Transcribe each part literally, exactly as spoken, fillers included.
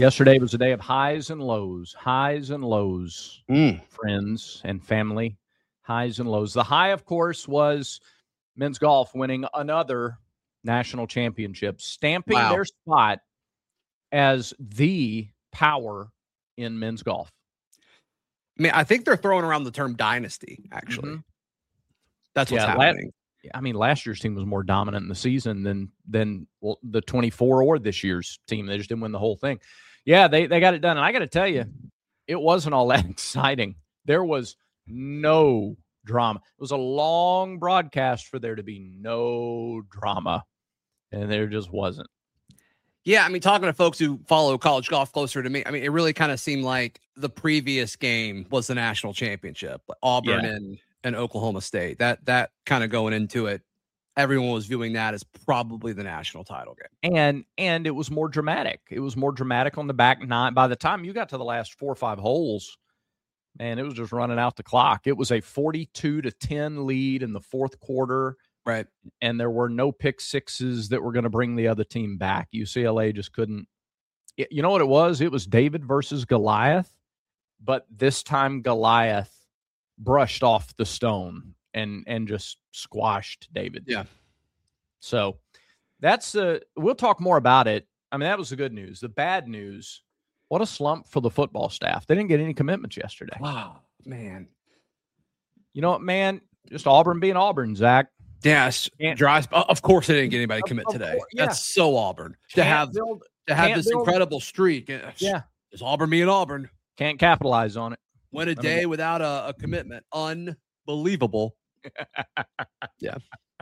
Yesterday was a day of highs and lows, highs and lows, Mm. friends and family, highs and lows. The high, of course, was men's golf winning another national championship, stamping Wow. their spot as the power in men's golf. I mean, I think they're throwing around the term dynasty, actually. Mhm. That's what's Yeah, la- happening. I mean, last year's team was more dominant in the season than than well, the twenty-four or this year's team. They just didn't win the whole thing. Yeah, they, they got it done. And I got to tell you, it wasn't all that exciting. There was no drama. It was a long broadcast for there to be no drama, and there just wasn't. Yeah, I mean, talking to folks who follow college golf closer to me, I mean, it really kind of seemed like the previous game was the national championship, Auburn Yeah. and, and Oklahoma State. That that kind of going into it, everyone was viewing that as probably the national title game. And and it was more dramatic. It was more dramatic on the back nine. By the time you got to the last four or five holes, man, it was just running out the clock. It was a forty-two to ten lead in the fourth quarter. Right. And there were no pick sixes that were going to bring the other team back. U C L A just couldn't. It, you know what it was? It was David versus Goliath, but this time Goliath brushed off the stone and and just squashed David. Yeah. So that's uh, we'll talk more about it. I mean, that was the good news. The bad news, what a slump for the football staff. They didn't get any commitments yesterday. Wow, man. You know what, man? Just Auburn being Auburn, Zach. Yes, dry. Of course, they didn't get anybody commit Of today. course, yeah. That's so Auburn to Can't have build- to have can't this build- incredible streak. Yeah. It's Auburn being Auburn. Can't capitalize on it. Win a mean, day without a, a commitment. Unbelievable. Yeah.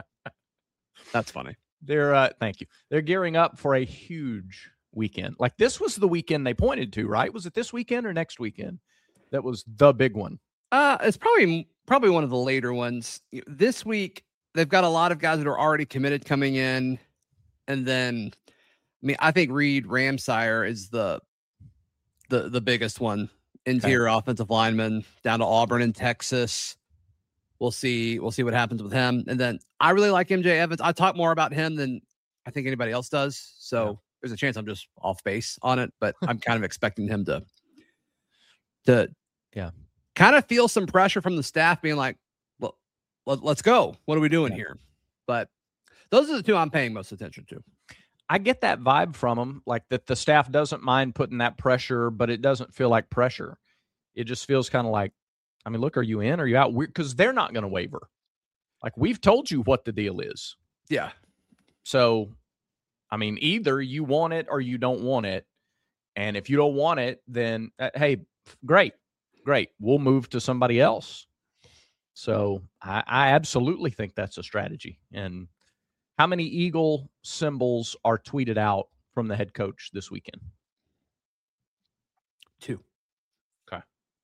That's funny. They're uh, thank you. They're gearing up for a huge weekend. Like this was the weekend they pointed to, right? Was it this weekend or next weekend? That was the big one. Uh, it's probably probably one of the later ones. This week, they've got a lot of guys that are already committed coming in. And then, I mean, I think Reed Ramsire is the the the biggest one. Interior okay. offensive lineman down to Auburn and Texas. We'll see. We'll see what happens with him. And then I really like M J Evans. I talk more about him than I think anybody else does. So yeah. There's a chance I'm just off base on it, but I'm kind of expecting him to, to yeah, kind of feel some pressure from the staff being like, well, let, let's go. What are we doing yeah. here? But those are the two I'm paying most attention to. I get that vibe from him, like that the staff doesn't mind putting that pressure, but it doesn't feel like pressure. It just feels kind of like, I mean, look, are you in? Are you out? Because they're not going to waver. Like, we've told you what the deal is. Yeah. So, I mean, either you want it or you don't want it. And if you don't want it, then, uh, hey, great, great. We'll move to somebody else. So I, I absolutely think that's a strategy. And how many Eagle symbols are tweeted out from the head coach this weekend? Two. Okay.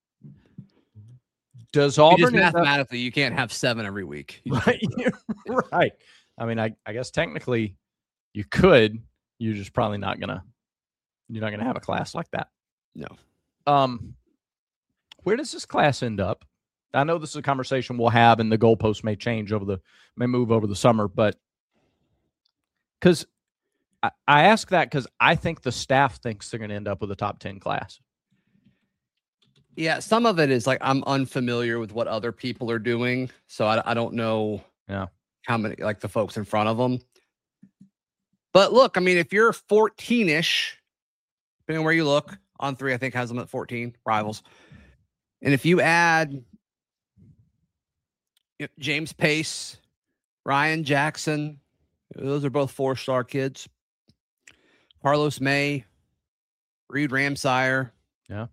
Does Auburn you just mathematically, you can't have seven every week. Right. Right. I mean, I, I guess technically you could. You're just probably not gonna. You're not gonna have a class like that. No. Um. Where does this class end up? I know this is a conversation we'll have, and the goalposts may change over the may move over the summer, but because I, I ask that because I think the staff thinks they're going to end up with a top ten class. Yeah, some of it is like I'm unfamiliar with what other people are doing, so I, I don't know yeah. how many, like the folks in front of them. But look, I mean, if you're fourteen-ish, depending on where you look, On three, I think, has them at fourteen, Rivals. And if you add you know, James Pace, Ryan Jackson, those are both four-star kids. Carlos May, Reed Ramsire. Yeah.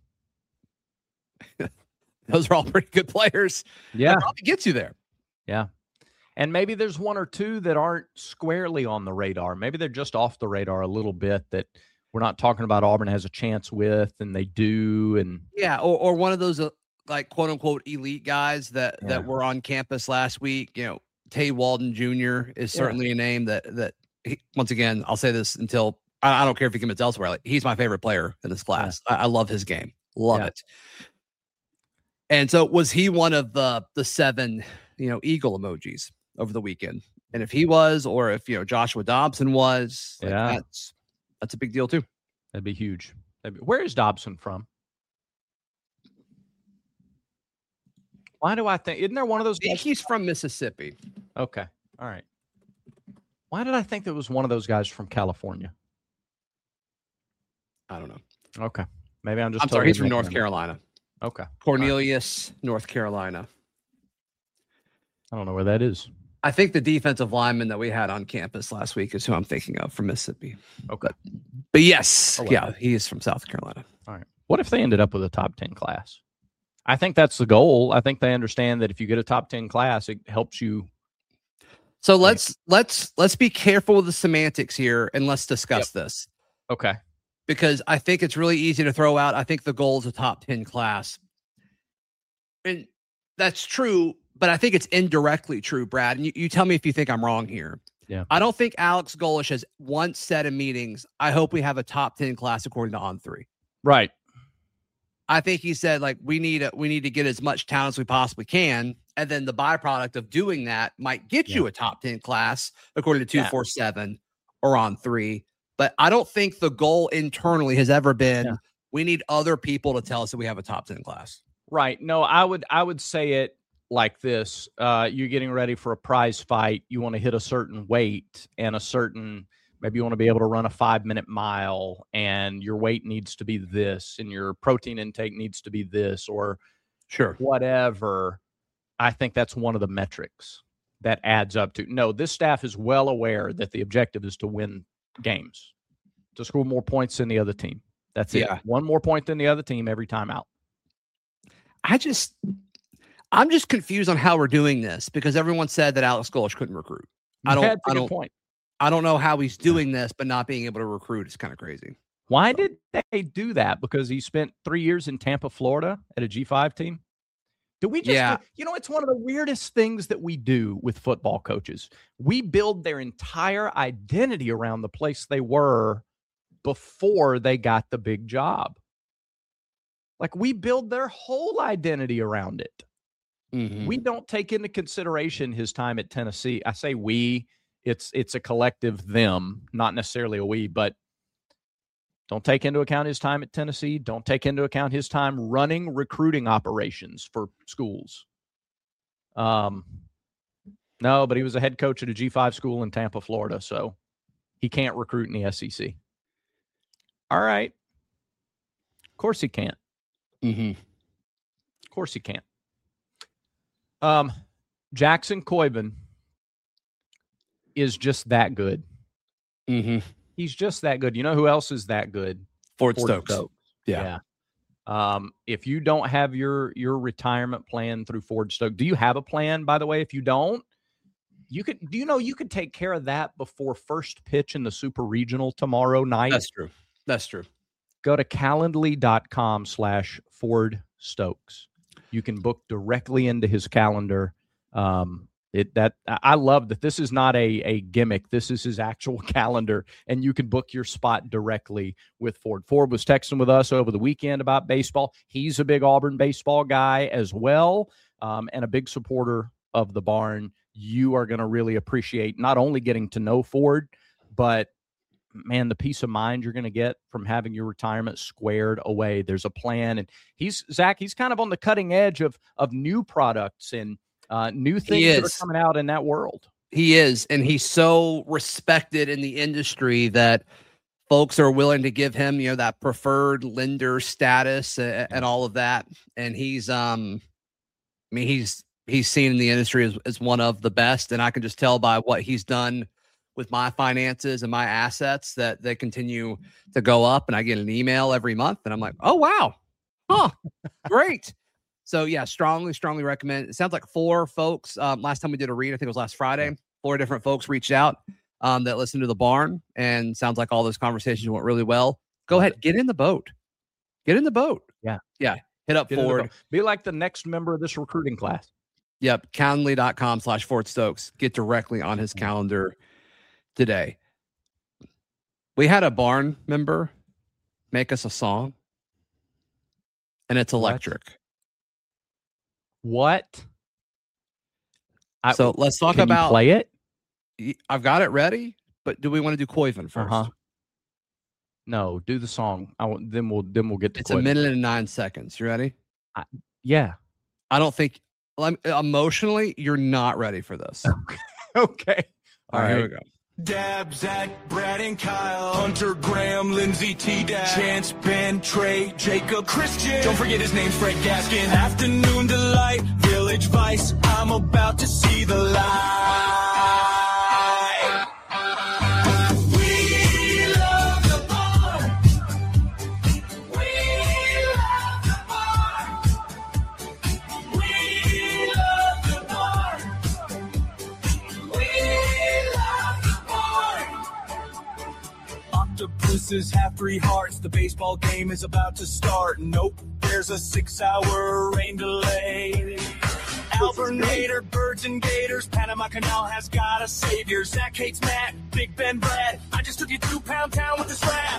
Those are all pretty good players. Yeah. That probably gets you there. Yeah. And maybe there's one or two that aren't squarely on the radar. Maybe they're just off the radar a little bit that we're not talking about Auburn has a chance with, and they do. And yeah, or or one of those uh, like quote unquote elite guys that yeah. that were on campus last week. You know, Tay Walden Junior is certainly yeah. a name that that he, once again, I'll say this until I, I don't care if he commits elsewhere. Like, he's my favorite player in this class. Yeah. I, I love his game. Love yeah. it. And so was he one of the the seven, you know, eagle emojis over the weekend? And if he was, or if, you know, Joshua Dobson was, like, yeah, that's, that's a big deal too. That'd be huge. Where is Dobson from? Why do I think? Isn't there one of those I think guys? he's from Mississippi. Okay. All right. Why did I think there was one of those guys from California? I don't know. Okay. Maybe I'm just I'm sorry. He's from North Carolina. Okay. Cornelius, right. North Carolina. I don't know where that is. I think the defensive lineman that we had on campus last week is who I'm thinking of from Mississippi. Okay. But, but yes, oh, well. yeah, he is from South Carolina. All right. What if they ended up with a top ten class? I think that's the goal. I think they understand that if you get a top ten class, it helps you. So let's right. let's let's be careful with the semantics here and let's discuss yep. this. Okay. Because I think it's really easy to throw out. I think the goal is a top ten class. And that's true, but I think it's indirectly true, Brad. And you, you tell me if you think I'm wrong here. Yeah. I don't think Alex Golesh has once said in meetings, I hope we have a top ten class according to On three. Right. I think he said, like, we need a, we need to get as much talent as we possibly can. And then the byproduct of doing that might get yeah. you a top ten class according to two forty-seven yeah. or On three. But I don't think the goal internally has ever been, yeah. we need other people to tell us that we have a top ten class. Right. No, I would I would say it like this. Uh, you're getting ready for a prize fight. You want to hit a certain weight and a certain, maybe you want to be able to run a five minute mile and your weight needs to be this and your protein intake needs to be this or sure whatever. I think that's one of the metrics that adds up to. No, this staff is well aware that the objective is to win games, to score more points than the other team. That's yeah. it. One more point than the other team every time out. I just, I'm just confused on how we're doing this because everyone said that Alex Golesh couldn't recruit. I don't, That's a I good don't, point. I don't know how he's doing this, but not being able to recruit is kind of crazy. Why did they do that? Because he spent three years in Tampa, Florida at a G five team? Do we just, yeah. do, you know, it's one of the weirdest things that we do with football coaches. We build their entire identity around the place they were before they got the big job. Like we build their whole identity around it. Mm-hmm. We don't take into consideration his time at Tennessee. I say we, it's it's a collective them, not necessarily a we, but don't take into account his time at Tennessee. Don't take into account his time running recruiting operations for schools. Um, no, but he was a head coach at a G five school in Tampa, Florida, so he can't recruit in the S E C. All right. Of course he can't. Mm-hmm. Of course he can't. Um, Jackson Coyban is just that good. Mm-hmm. He's just that good. You know who else is that good? Ford, Ford Stokes. Stokes. Yeah. yeah. Um, if you don't have your your retirement plan through Ford Stokes, do you have a plan, by the way? If you don't, you could, do you know you could take care of that before first pitch in the Super Regional tomorrow night? That's true. That's true. Go to calendly.com slash Ford Stokes. You can book directly into his calendar. Um, it that I love that this is not a, a gimmick. This is his actual calendar, and you can book your spot directly with Ford. Ford was texting with us over the weekend about baseball. He's a big Auburn baseball guy as well, um, and a big supporter of the barn. You are going to really appreciate not only getting to know Ford, but man, the peace of mind you're going to get from having your retirement squared away. There's a plan, and he's Zach. He's kind of on the cutting edge of of new products and uh, new things that are coming out in that world. He is, and he's so respected in the industry that folks are willing to give him, you know, that preferred lender status and, and all of that. And he's, um, I mean, he's he's seen in the industry as, as one of the best, and I can just tell by what he's done with my finances and my assets that they continue to go up. And I get an email every month and I'm like, oh, wow. Huh. Great. So yeah, strongly, strongly recommend. It sounds like four folks. Um, last time we did a read, I think it was last Friday, four different folks reached out um, that listened to the barn, and sounds like all those conversations went really well. Go ahead. Get in the boat. Get in the boat. Yeah. Yeah. Hit up Get Ford. Be like the next member of this recruiting class. Yep. Calendly.com slash Ford Stokes. Get directly on his calendar today. We had a barn member make us a song, and it's electric. What? I, so let's talk can about you play it. I've got it ready, but do we want to do Coyvan first? Uh-huh. No, do the song. I want, then we'll then we'll get to. It's a minute and nine seconds. You ready? I, yeah. I don't think emotionally you're not ready for this. Okay. All, All right, here we go. Dab, Zach, Brad, and Kyle, Hunter, Graham, Lindsey, T-Dab, Chance, Ben, Trey, Jacob, Christian. Don't forget his name's Fred Gaskin. Afternoon Delight, Village Vice. I'm about to see the light. We love the barn. We love the barn. We love the barn. We love the barn. Octopuses have three hearts. The baseball game is about to start. Nope, there's a six-hour rain delay. Albernator, birds and gators. Panama Canal has got a savior. Zach hates Matt, Big Ben, Brad. I just took you to Pound Town with this rap.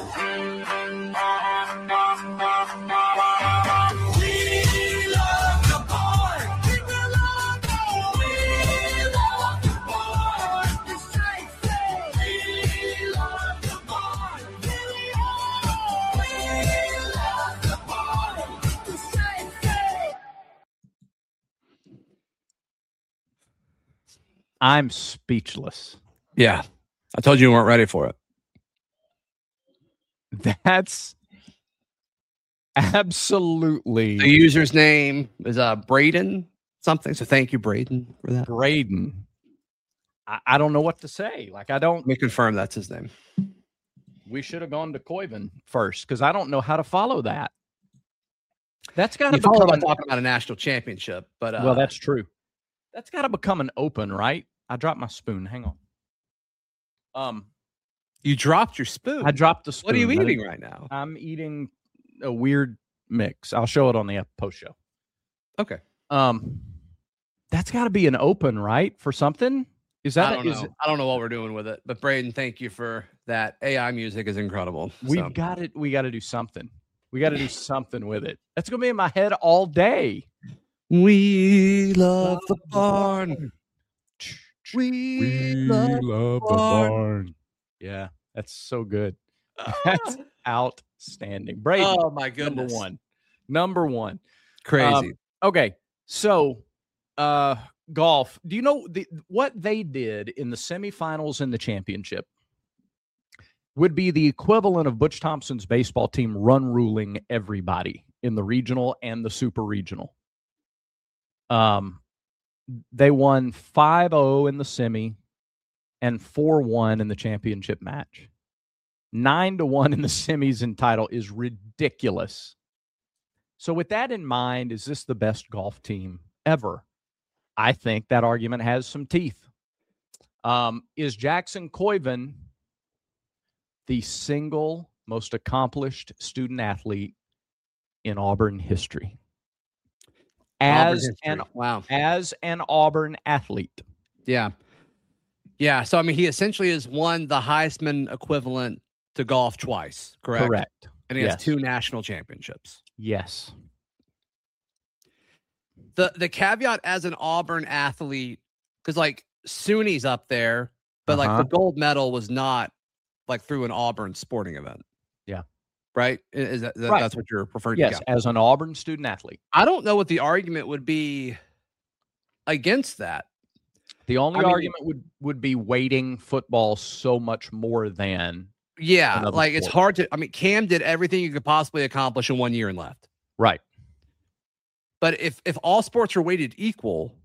We love the barn. We love the barn. We love the barn. The straight say. We love the barn. We love the barn. The straight say. I'm speechless. Yeah. I told you you weren't ready for it. That's absolutely the user's name is uh Braden something. So thank you, Braden, for that. Braden. I, I don't know what to say. Like I don't. Let me confirm that's his name. We should have gone to Koiven first because I don't know how to follow that. That's got to become become an, an, talking about a national championship, but uh, well, that's true. That's got to become an open, right? I dropped my spoon. Hang on. Um, you dropped your spoon. I dropped the spoon. What are you eating right now? I'm eating a weird mix. I'll show it on the post show. Okay. Um, that's got to be an open, right? For something. Is that? I don't is know. It, I don't know what we're doing with it, but Braden, thank you for that. A I music is incredible. We've so. got it. We got to do something. We got to do something with it. That's gonna be in my head all day. We love the barn. We, we love, love the barn. barn. Yeah, that's so good. That's outstanding. Brady. Oh my goodness. Number one. Number one. Crazy. Um, okay, so uh, golf. Do you know the, what they did in the semifinals and the championship? Would be the equivalent of Butch Thompson's baseball team run ruling everybody in the regional and the super regional. Um, they won five oh in the semi and four one in the championship match. nine to one in the semis and title is ridiculous. So with that in mind, is this the best golf team ever? I think that argument has some teeth. Um, is Jackson Koiven the single most accomplished student athlete in Auburn history? As history. an wow, as an Auburn athlete. Yeah. Yeah. So I mean, he essentially has won the Heisman equivalent to golf twice, correct? Correct. And he yes. has two national championships. Yes. The the caveat as an Auburn athlete, because like SUNY's up there, but uh-huh. like the gold medal was not like through an Auburn sporting event. Yeah. Right? Is that, that right. that's what you're referring yes, to? Yes, as an Auburn student athlete. I don't know what the argument would be against that. The only I mean, argument would, would be weighting football so much more than yeah, like sport. It's hard to I mean, Cam did everything you could possibly accomplish in one year and left. Right. But if if all sports are weighted equal,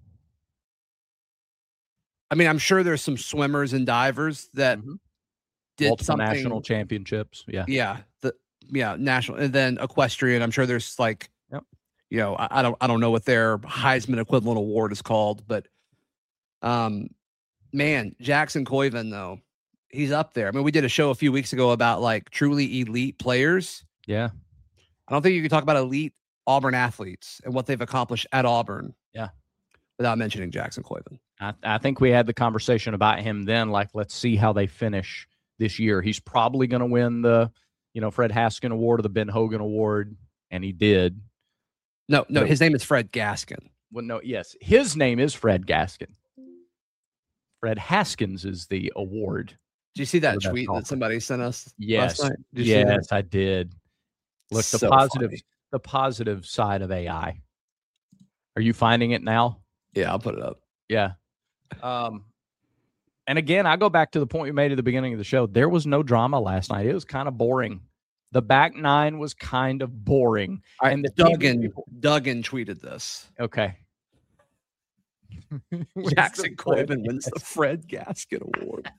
I mean, I'm sure there's some swimmers and divers that mm-hmm. did multiple something, national championships. Yeah. Yeah. The yeah, national and then equestrian. I'm sure there's like yep. you know, I, I don't I don't know what their Heisman equivalent award is called, but um man, Jackson Koiven though, he's up there. I mean, we did a show a few weeks ago about like truly elite players. Yeah. I don't think you can talk about elite Auburn athletes and what they've accomplished at Auburn. Yeah. Without mentioning Jackson Koiven. I, I think we had the conversation about him then. Like, let's see how they finish this year. He's probably going to win the, you know, Fred Haskin Award or the Ben Hogan Award. And he did. No, no, but, his name is Fred Gaskin. Well, no, yes. His name is Fred Gaskin. Fred Haskins is the award. Did you see that for that tweet golfer. that somebody sent us Yes, last night? Did you see that? yes, I did. Look, the So positive, funny. the positive side of A I. Are you finding it now? Yeah, I'll put it up. Yeah. Um, and again, I go back to the point we made at the beginning of the show. There was no drama last night. It was kind of boring. The back nine was kind of boring. All right, and the T V Duggan, people- Duggan tweeted this. Okay. Jackson Corbin wins the Fred Gasket Award.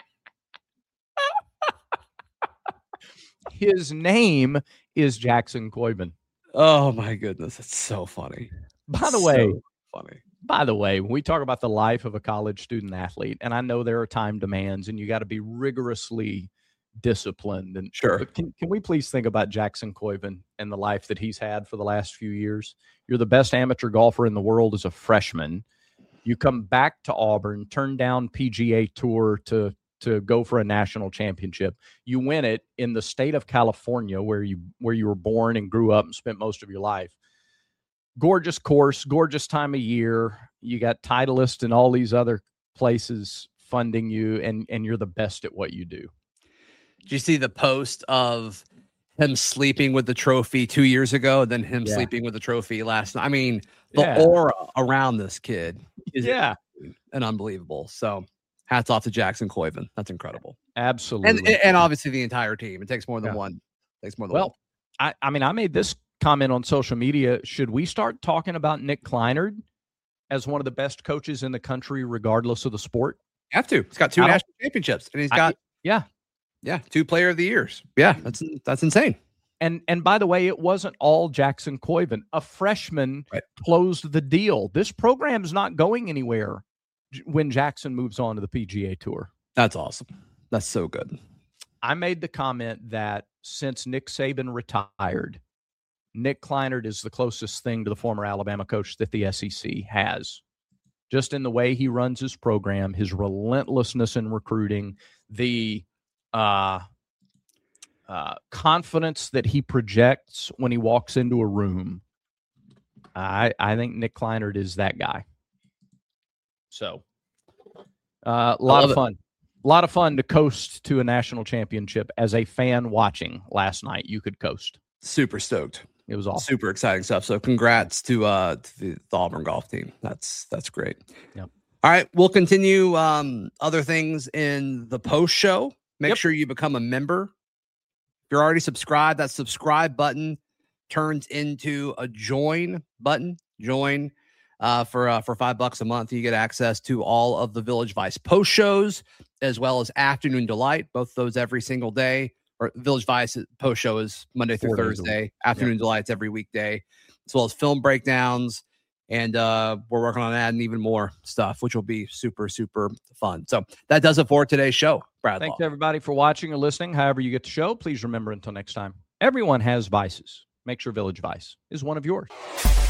His name is Jackson Coibin. Oh my goodness, it's so funny. By the way, So funny. by the way, when we talk about the life of a college student athlete, and I know there are time demands and you got to be rigorously disciplined. And Sure. but can, can we please think about Jackson Coibin and the life that he's had for the last few years? You're the best amateur golfer in the world as a freshman. You come back to Auburn, turn down P G A Tour to to go for a national championship. You win it in the state of California, where you where you were born and grew up and spent most of your life. Gorgeous course, gorgeous time of year. You got Titleist and all these other places funding you, and and you're the best at what you do. Did you see the post of him sleeping with the trophy two years ago, then him Yeah. sleeping with the trophy last night? I mean, the Yeah. aura around this kid is Yeah, and unbelievable. So hats off to Jackson Coibin. That's incredible. absolutely. And and obviously the entire team. It takes more than Yeah. one. It takes more than Well, one. I, I mean, I made this comment on social media. Should we start talking about Nick Kleinard as one of the best coaches in the country, regardless of the sport? You have to. He's got two I don't- national championships, and he's I- got yeah. yeah, two player of the years. Yeah, that's that's insane. And and by the way, it wasn't all Jackson Coibin. A freshman Right. closed the deal. This program is not going anywhere j- when Jackson moves on to the P G A Tour. That's awesome. That's so good. I made the comment that since Nick Saban retired, Nick Kleinard is the closest thing to the former Alabama coach that the S E C has. Just in the way he runs his program, his relentlessness in recruiting, the uh, uh, confidence that he projects when he walks into a room. I I think Nick Kleinard is that guy. So, uh, a lot love of it. fun. A lot of fun to coast to a national championship as a fan watching last night. You could coast. Super stoked. It was awesome. Super exciting stuff. So congrats to uh to the, the Auburn golf team. That's that's great. Yep. All right, we'll continue um other things in the post show. Make Yep. sure you become a member. If you're already subscribed, that subscribe button turns into a join button. Join uh for uh, for five bucks a month. You get access to all of the Village Vice post shows as well as Afternoon Delight, both those every single day. Or Village Vice post show is Monday through Four days a Thursday. Afternoon Delights every weekday, as well as film breakdowns. And uh, we're working on adding even more stuff, which will be super, super fun. So that does it for today's show, Brad. Thanks Law. everybody for watching or listening. However you get the show, please remember until next time, everyone has vices. Make sure Village Vice is one of yours.